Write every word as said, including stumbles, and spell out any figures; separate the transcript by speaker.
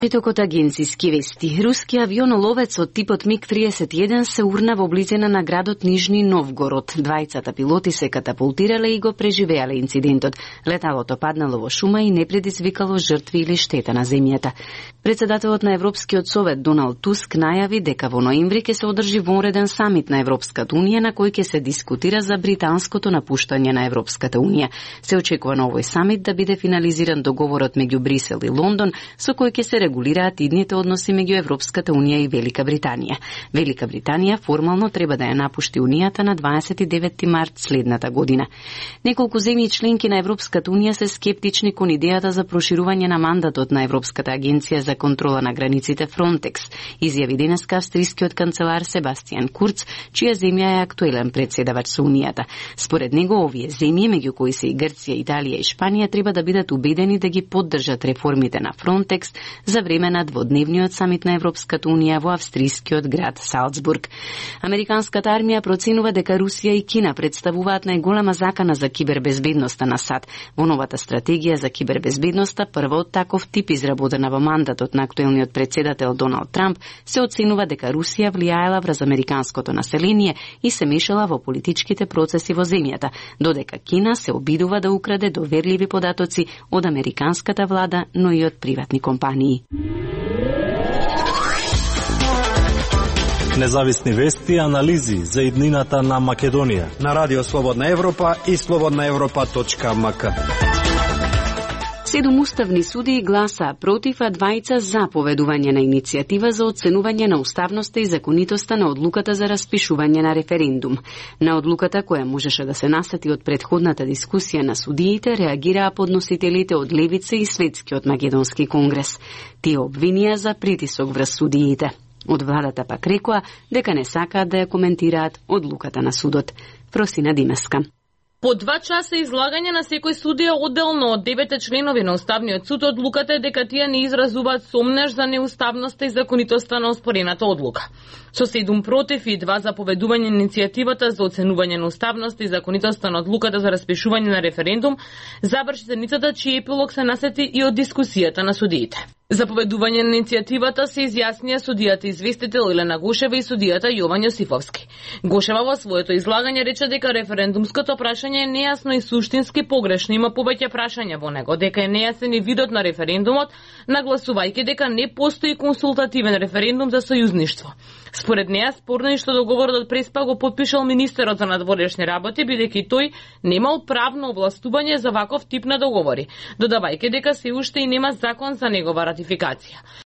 Speaker 1: Притокот агенцијски вести. Руски авионоловец од типот миг триесет и еден се урна во близина на градот Нижни Новгород. Двајцата пилоти се катапултирале и го преживеале инцидентот. Леталото паднало во шума и не предизвикало жртви или штета на земјата. Председателот на Европскиот совет Доналд Туск најави дека во ноември ќе се одржи вонреден самит на Европската унија на кој ќе се дискутира за британското напуштање на Европската унија. Се очекува на овој самит да биде финализиран договорот меѓу Брисел и Лондон, со кој ќе се регулираат идните односи меѓу Европската унија и Велика Британија. Велика Британија формално треба да ја напушти унијата на дваесет и деветти март следната година. Неколку земји членки на Европската унија се скептични кон идејата за проширување на мандатот на Европската агенција за контрола на границите Frontex, изјави денеска австрискиот канцелар Себастијан Курц, чија земја е актуелен председавач со унијата. Според него, овие земји, меѓу кои се и Грција, Италија и Шпанија, треба да бидат убедени да ги поддржат реформите на Frontex за време на дводневниот самит на Европската унија во австрискиот град Салцбург. Американската армија проценува дека Русија и Кина представуваат најголема закана за кибербезбедноста на САД. Во новата стратегија за кибербезбедноста, прва од таков тип изработена во мандатот на актуелниот председател Доналд Трамп, се оценува дека Русија влијаела врз американското население и се мешала во политичките процеси во земјата, додека Кина се обидува да украде доверливи податоци од американската влада, но и од приватни компании.
Speaker 2: Независни вести и анализи за иднината на Македонија
Speaker 3: на Радио Слободна Европа и слободна европа точка ем ка.
Speaker 1: Седум уставни судии гласаа против, а двајца за поведување на иницијатива за оценување на уставноста и законитоста на одлуката за распишување на референдум. На одлуката, која можеше да се насети од претходната дискусија на судиите, реагираа подносителите од Левица и Светскиот македонски конгрес. Тие обвинија за притисок врз судиите. Од владата пак рекоа дека не сакаат да ја коментираат одлуката на судот. Просина Димеска.
Speaker 4: По два часа излагање на секој судија одделно од девете членови на Уставниот суд, одлуката е дека тие не изразуваат сомнеж за неуставноста и законитоста на оспорената одлука. Со седум против и два за поведување на иницијативата за оценување на уставноста и законитоста на одлуката за распишување на референдум, заврши седницата чиј епилог се насети и од дискусијата на судиите. За поведување на иницијативата се изјаснија судијата известител Елена Гошева и судијата Јован Јосифовски. Гошева во своето излагање рече дека референдумското прашање е нејасно и суштински погрешно, има повеќе прашања во него, дека е нејасен и видот на референдумот, нагласувајќи дека не постои консултативен референдум за сојузништво. Според неа, спорно е што договорот од Преспа го потпишал министерот за надворешни работи, бидејќи тој немал правно овластување за ваков тип на договори, додавајќи дека се уште и нема закон за негова ратификација.